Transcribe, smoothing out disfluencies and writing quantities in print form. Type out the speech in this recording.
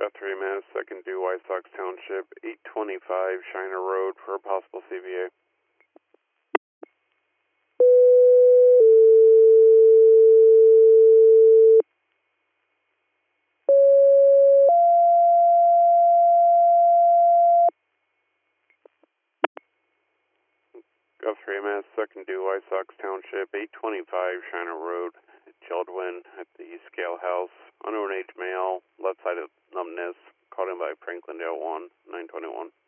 3 minutes, second due White Sox Township, 825 Shiner Road for a possible CVA. Go 3 minutes, second due White Sox Township, 825 Shiner Road, Childwin at the Scale House, unknown age male, left side of numbness, called in by Franklin Dale 1, 921.